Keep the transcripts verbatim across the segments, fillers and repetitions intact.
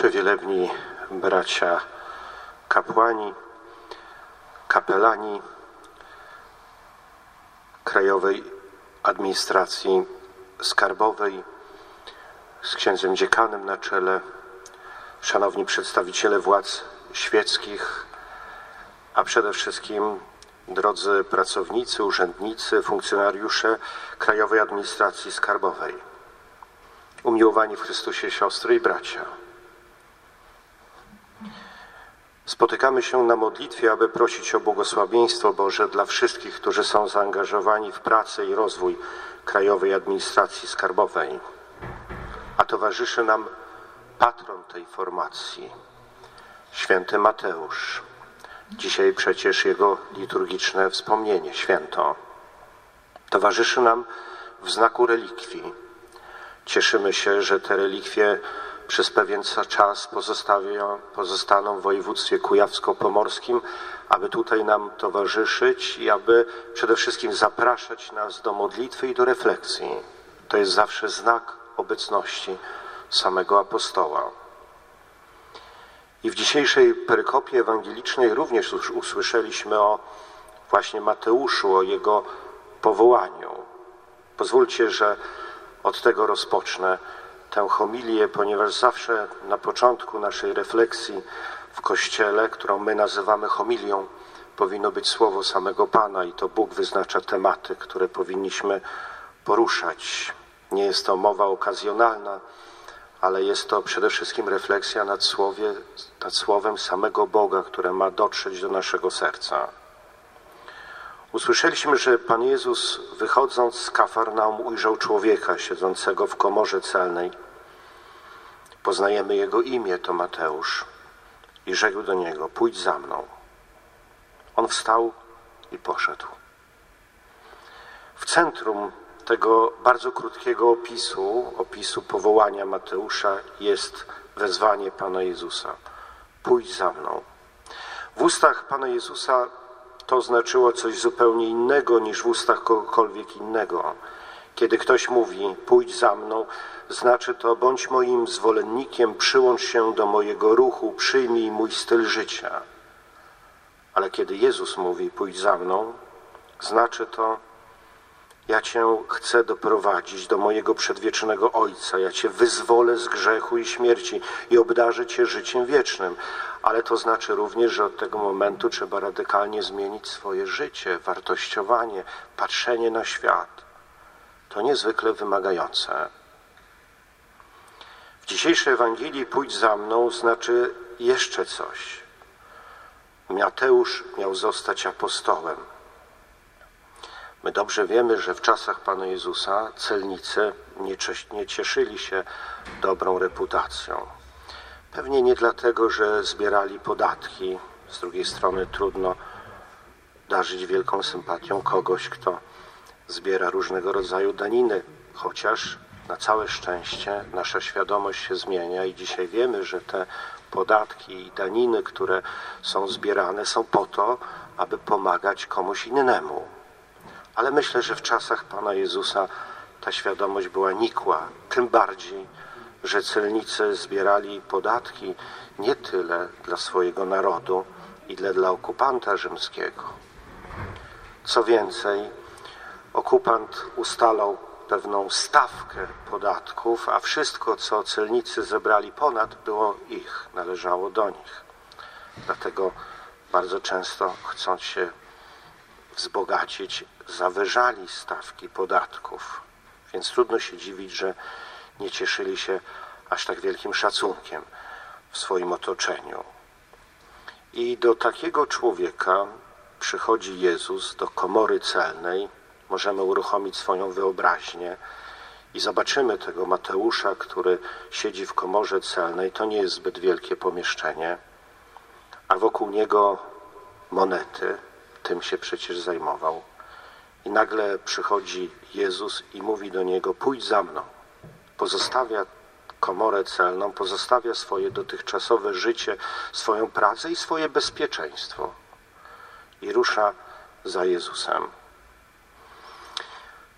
przewielebni bracia kapłani, kapelani Krajowej Administracji Skarbowej z księdzem dziekanem na czele, szanowni przedstawiciele władz świeckich, a przede wszystkim drodzy pracownicy, urzędnicy, funkcjonariusze Krajowej Administracji Skarbowej, umiłowani w Chrystusie siostry i bracia. Spotykamy się na modlitwie, aby prosić o błogosławieństwo Boże dla wszystkich, którzy są zaangażowani w pracę i rozwój Krajowej Administracji Skarbowej. A towarzyszy nam patron tej formacji, święty Mateusz. Dzisiaj przecież jego liturgiczne wspomnienie, święto. Towarzyszy nam w znaku relikwii. Cieszymy się, że te relikwie przez pewien czas pozostawią, pozostaną w województwie kujawsko-pomorskim, aby tutaj nam towarzyszyć i aby przede wszystkim zapraszać nas do modlitwy i do refleksji. To jest zawsze znak obecności samego apostoła. I w dzisiejszej perykopie ewangelicznej również już usłyszeliśmy o właśnie Mateuszu, o jego powołaniu. Pozwólcie, że od tego rozpocznę tę homilię, ponieważ zawsze na początku naszej refleksji w Kościele, którą my nazywamy homilią, powinno być słowo samego Pana i to Bóg wyznacza tematy, które powinniśmy poruszać. Nie jest to mowa okazjonalna, ale jest to przede wszystkim refleksja nad, słowie, nad słowem samego Boga, które ma dotrzeć do naszego serca. Usłyszeliśmy, że Pan Jezus, wychodząc z Kafarnaum, ujrzał człowieka siedzącego w komorze celnej. Poznajemy jego imię, to Mateusz, i rzekł do niego: pójdź za mną. On wstał i poszedł. W centrum tego bardzo krótkiego opisu, opisu powołania Mateusza, jest wezwanie Pana Jezusa: pójdź za mną. W ustach Pana Jezusa to znaczyło coś zupełnie innego niż w ustach kogokolwiek innego. Kiedy ktoś mówi: pójdź za mną, znaczy to: bądź moim zwolennikiem, przyłącz się do mojego ruchu, przyjmij mój styl życia. Ale kiedy Jezus mówi: pójdź za mną, znaczy to: ja Cię chcę doprowadzić do mojego przedwiecznego Ojca, ja Cię wyzwolę z grzechu i śmierci i obdarzę Cię życiem wiecznym. Ale to znaczy również, że od tego momentu trzeba radykalnie zmienić swoje życie, wartościowanie, patrzenie na świat. To niezwykle wymagające. W dzisiejszej Ewangelii pójdź za mną znaczy jeszcze coś. Mateusz miał zostać apostołem. My dobrze wiemy, że w czasach Pana Jezusa celnicy nie, nie cieszyli się dobrą reputacją. Pewnie nie dlatego, że zbierali podatki. Z drugiej strony trudno darzyć wielką sympatią kogoś, kto zbiera różnego rodzaju daniny. Chociaż na całe szczęście nasza świadomość się zmienia i dzisiaj wiemy, że te podatki i daniny, które są zbierane, są po to, aby pomagać komuś innemu. Ale myślę, że w czasach Pana Jezusa ta świadomość była nikła. Tym bardziej, że celnicy zbierali podatki nie tyle dla swojego narodu, ile dla okupanta rzymskiego. Co więcej, okupant ustalał pewną stawkę podatków, a wszystko, co celnicy zebrali ponad, było ich, należało do nich. Dlatego bardzo często, chcąc się wzbogacić, zawyżali stawki podatków. Więc trudno się dziwić, że nie cieszyli się aż tak wielkim szacunkiem w swoim otoczeniu. I do takiego człowieka przychodzi Jezus, do komory celnej. Możemy uruchomić swoją wyobraźnię i zobaczymy tego Mateusza, który siedzi w komorze celnej. To nie jest zbyt wielkie pomieszczenie, a wokół niego monety. Tym się przecież zajmował. I nagle przychodzi Jezus i mówi do niego: pójdź za mną. Pozostawia komorę celną, pozostawia swoje dotychczasowe życie, swoją pracę i swoje bezpieczeństwo. I rusza za Jezusem.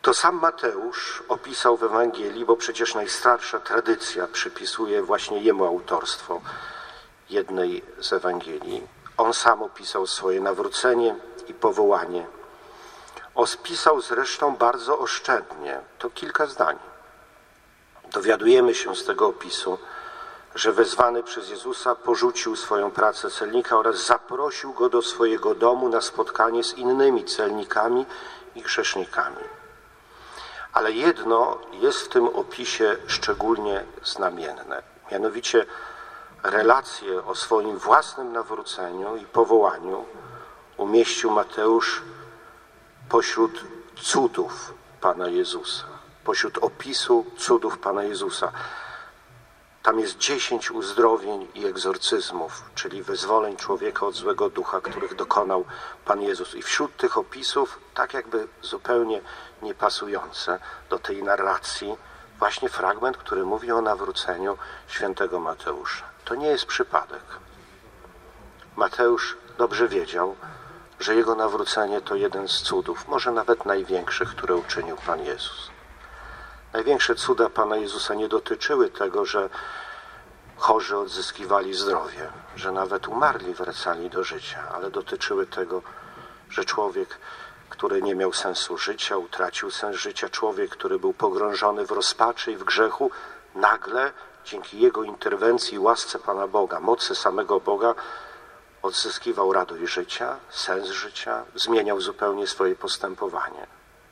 To sam Mateusz opisał w Ewangelii, bo przecież najstarsza tradycja przypisuje właśnie jemu autorstwo jednej z Ewangelii. On sam opisał swoje nawrócenie i powołanie. Opisał zresztą bardzo oszczędnie, to kilka zdań. Dowiadujemy się z tego opisu, że wezwany przez Jezusa porzucił swoją pracę celnika oraz zaprosił go do swojego domu na spotkanie z innymi celnikami i grzesznikami. Ale jedno jest w tym opisie szczególnie znamienne, mianowicie relacje o swoim własnym nawróceniu i powołaniu umieścił Mateusz pośród cudów Pana Jezusa, pośród opisu cudów Pana Jezusa. Tam jest dziesięć uzdrowień i egzorcyzmów, czyli wyzwoleń człowieka od złego ducha, których dokonał Pan Jezus. I wśród tych opisów, tak jakby zupełnie niepasujące do tej narracji, właśnie fragment, który mówi o nawróceniu świętego Mateusza. To nie jest przypadek. Mateusz dobrze wiedział, że jego nawrócenie to jeden z cudów, może nawet największych, które uczynił Pan Jezus. Największe cuda Pana Jezusa nie dotyczyły tego, że chorzy odzyskiwali zdrowie, że nawet umarli wracali do życia, ale dotyczyły tego, że człowiek, który nie miał sensu życia, utracił sens życia, człowiek, który był pogrążony w rozpaczy i w grzechu, nagle dzięki jego interwencji i łasce Pana Boga, mocy samego Boga, odzyskiwał radość życia, sens życia, zmieniał zupełnie swoje postępowanie.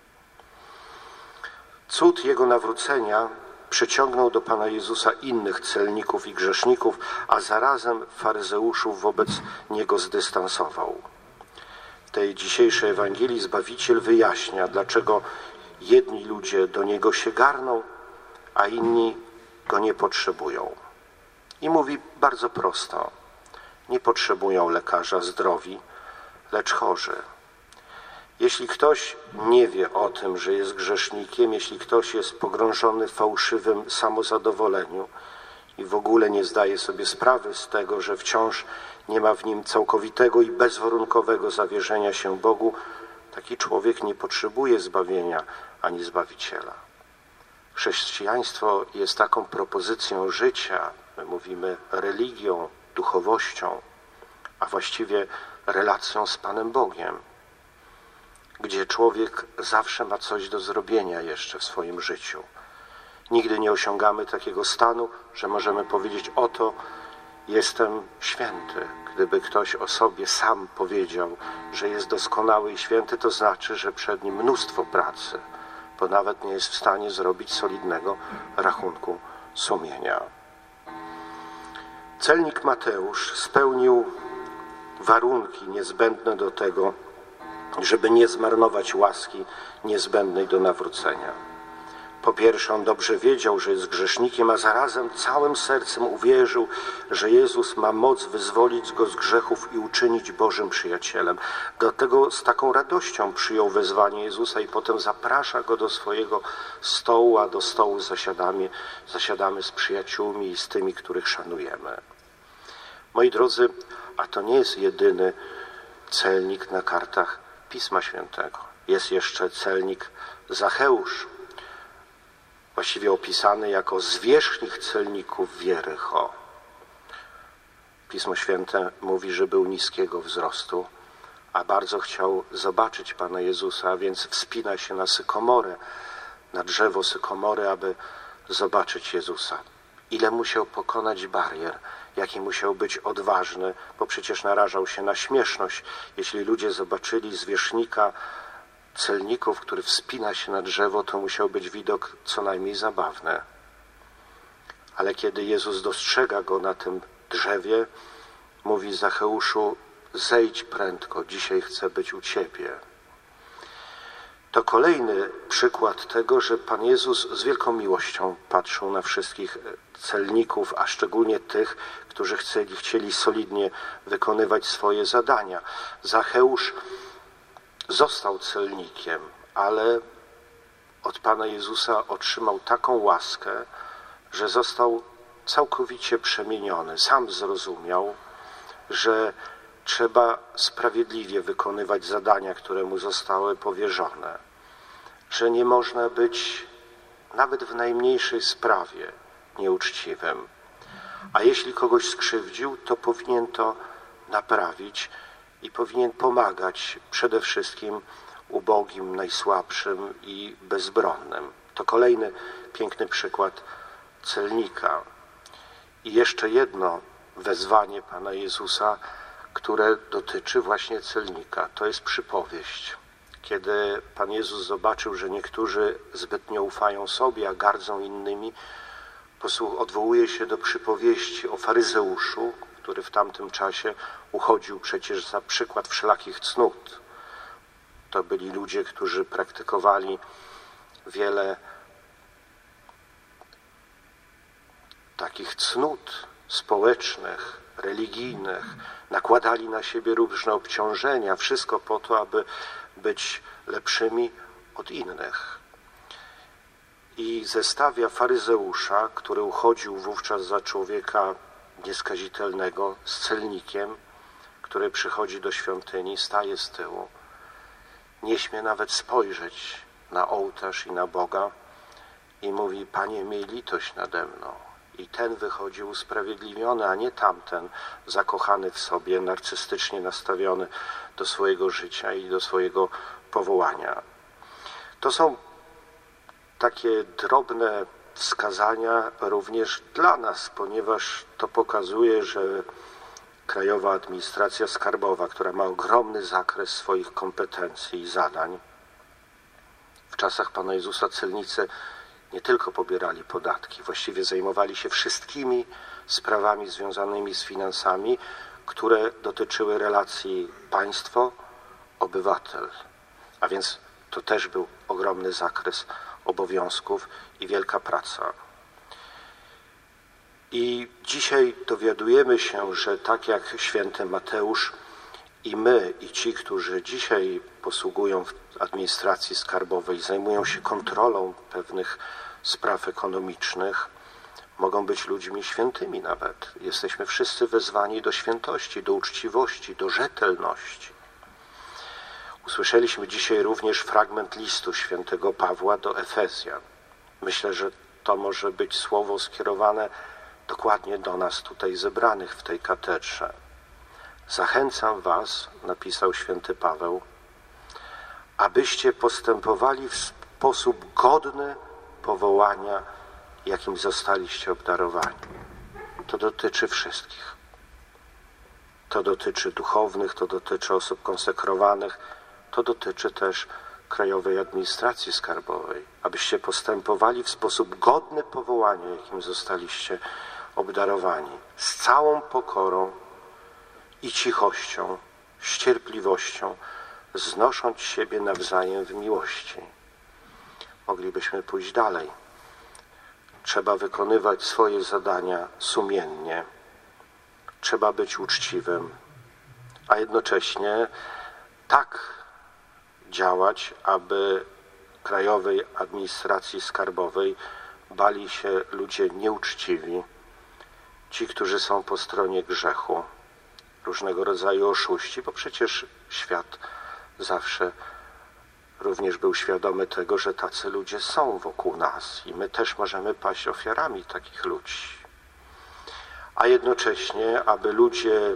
Cud jego nawrócenia przyciągnął do Pana Jezusa innych celników i grzeszników, a zarazem faryzeuszów wobec niego zdystansował. W tej dzisiejszej Ewangelii Zbawiciel wyjaśnia, dlaczego jedni ludzie do niego się garną, a inni go nie potrzebują. I mówi bardzo prosto: nie potrzebują lekarza zdrowi, lecz chorzy. Jeśli ktoś nie wie o tym, że jest grzesznikiem, jeśli ktoś jest pogrążony w fałszywym samozadowoleniu i w ogóle nie zdaje sobie sprawy z tego, że wciąż nie ma w nim całkowitego i bezwarunkowego zawierzenia się Bogu, taki człowiek nie potrzebuje zbawienia ani Zbawiciela. Chrześcijaństwo jest taką propozycją życia, my mówimy religią, duchowością, a właściwie relacją z Panem Bogiem, gdzie człowiek zawsze ma coś do zrobienia jeszcze w swoim życiu. Nigdy nie osiągamy takiego stanu, że możemy powiedzieć: oto jestem święty. Gdyby ktoś o sobie sam powiedział, że jest doskonały i święty, to znaczy, że przed nim mnóstwo pracy, bo nawet nie jest w stanie zrobić solidnego rachunku sumienia. Celnik Mateusz spełnił warunki niezbędne do tego, żeby nie zmarnować łaski niezbędnej do nawrócenia. Po pierwsze, on dobrze wiedział, że jest grzesznikiem, a zarazem całym sercem uwierzył, że Jezus ma moc wyzwolić go z grzechów i uczynić Bożym przyjacielem. Dlatego z taką radością przyjął wezwanie Jezusa i potem zaprasza go do swojego stołu, a do stołu zasiadamy, zasiadamy z przyjaciółmi i z tymi, których szanujemy. Moi drodzy, a to nie jest jedyny celnik na kartach Pisma Świętego. Jest jeszcze celnik Zacheusz, właściwie opisany jako zwierzchnik celników w Jericho. Pismo Święte mówi, że był niskiego wzrostu, a bardzo chciał zobaczyć Pana Jezusa, a więc wspina się na sykomorę, na drzewo sykomory, aby zobaczyć Jezusa. Ile musiał pokonać barier, jaki musiał być odważny, bo przecież narażał się na śmieszność. Jeśli ludzie zobaczyli zwierzchnika celników, który wspina się na drzewo, to musiał być widok co najmniej zabawny. Ale kiedy Jezus dostrzega go na tym drzewie, mówi: Zacheuszu, zejdź prędko, dzisiaj chcę być u Ciebie. To kolejny przykład tego, że Pan Jezus z wielką miłością patrzył na wszystkich celników, a szczególnie tych, którzy chcieli, chcieli solidnie wykonywać swoje zadania. Zacheusz został celnikiem, ale od Pana Jezusa otrzymał taką łaskę, że został całkowicie przemieniony. Sam zrozumiał, że trzeba sprawiedliwie wykonywać zadania, które mu zostały powierzone, że nie można być nawet w najmniejszej sprawie nieuczciwym. A jeśli kogoś skrzywdził, to powinien to naprawić i powinien pomagać przede wszystkim ubogim, najsłabszym i bezbronnym. To kolejny piękny przykład celnika. I jeszcze jedno wezwanie Pana Jezusa, które dotyczy właśnie celnika. To jest przypowieść. Kiedy Pan Jezus zobaczył, że niektórzy zbytnio ufają sobie, a gardzą innymi, odwołuje się do przypowieści o faryzeuszu, który w tamtym czasie uchodził przecież za przykład wszelakich cnót. To byli ludzie, którzy praktykowali wiele takich cnót społecznych, religijnych, nakładali na siebie różne obciążenia, wszystko po to, aby być lepszymi od innych. I zestawia faryzeusza, który uchodził wówczas za człowieka nieskazitelnego, z celnikiem, który przychodzi do świątyni, staje z tyłu, nie śmie nawet spojrzeć na ołtarz i na Boga i mówi: Panie, miej litość nade mną. I ten wychodzi usprawiedliwiony, a nie tamten zakochany w sobie, narcystycznie nastawiony do swojego życia i do swojego powołania. To są takie drobne wskazania również dla nas, ponieważ to pokazuje, że Krajowa Administracja Skarbowa, która ma ogromny zakres swoich kompetencji i zadań, w czasach Pana Jezusa celnicy nie tylko pobierali podatki, właściwie zajmowali się wszystkimi sprawami związanymi z finansami, które dotyczyły relacji państwo-obywatel. A więc to też był ogromny zakres obowiązków i wielka praca. I dzisiaj dowiadujemy się, że tak jak święty Mateusz, i my, i ci, którzy dzisiaj posługują w administracji skarbowej, zajmują się kontrolą pewnych spraw ekonomicznych, mogą być ludźmi świętymi nawet. Jesteśmy wszyscy wezwani do świętości, do uczciwości, do rzetelności. Usłyszeliśmy dzisiaj również fragment listu świętego Pawła do Efezjan. Myślę, że to może być słowo skierowane dokładnie do nas tutaj zebranych w tej katedrze. Zachęcam was, napisał święty Paweł, abyście postępowali w sposób godny powołania, jakim zostaliście obdarowani. To dotyczy wszystkich. To dotyczy duchownych, to dotyczy osób konsekrowanych, to dotyczy też Krajowej Administracji Skarbowej. Abyście postępowali w sposób godny powołania, jakim zostaliście obdarowani. Z całą pokorą i cichością, z cierpliwością, znosząc siebie nawzajem w miłości. Moglibyśmy pójść dalej. Trzeba wykonywać swoje zadania sumiennie. Trzeba być uczciwym, a jednocześnie tak działać, aby Krajowej Administracji Skarbowej bali się ludzie nieuczciwi, ci, którzy są po stronie grzechu, różnego rodzaju oszuści, bo przecież świat zawsze również był świadomy tego, że tacy ludzie są wokół nas i my też możemy paść ofiarami takich ludzi. A jednocześnie, aby ludzie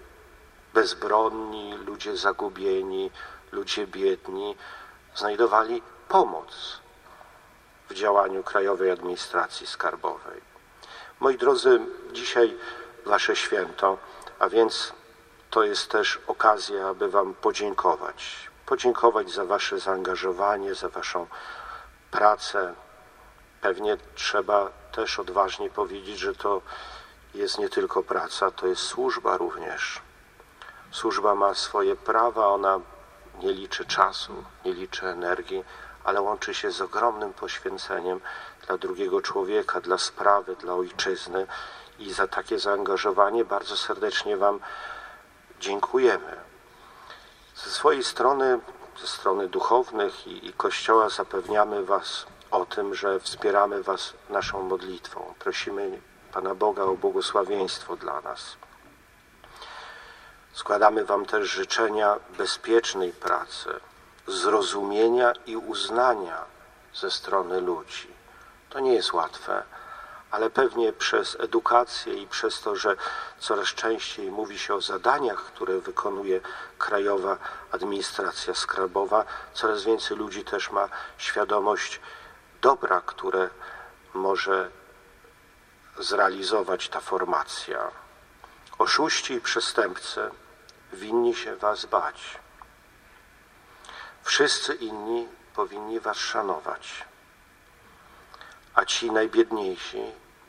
bezbronni, ludzie zagubieni, ludzie biedni znajdowali pomoc w działaniu Krajowej Administracji Skarbowej. Moi drodzy, dzisiaj wasze święto, a więc to jest też okazja, aby wam podziękować. Podziękować za wasze zaangażowanie, za waszą pracę. Pewnie trzeba też odważnie powiedzieć, że to jest nie tylko praca, to jest służba również. Służba ma swoje prawa, ona nie liczy czasu, nie liczy energii, ale łączy się z ogromnym poświęceniem dla drugiego człowieka, dla sprawy, dla ojczyzny i za takie zaangażowanie bardzo serdecznie wam dziękujemy. Ze swojej strony, ze strony duchownych i, i Kościoła zapewniamy was o tym, że wspieramy was naszą modlitwą. Prosimy Pana Boga o błogosławieństwo dla nas. Składamy wam też życzenia bezpiecznej pracy, zrozumienia i uznania ze strony ludzi. To nie jest łatwe, ale pewnie przez edukację i przez to, że coraz częściej mówi się o zadaniach, które wykonuje Krajowa Administracja Skarbowa, coraz więcej ludzi też ma świadomość dobra, które może zrealizować ta formacja. Oszuści i przestępcy winni się was bać. Wszyscy inni powinni was szanować, a ci najbiedniejsi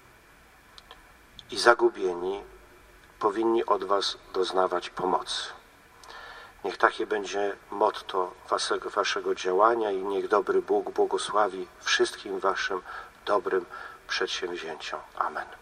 i zagubieni powinni od was doznawać pomocy. Niech takie będzie motto waszego, waszego działania i niech dobry Bóg błogosławi wszystkim waszym dobrym przedsięwzięciom. Amen.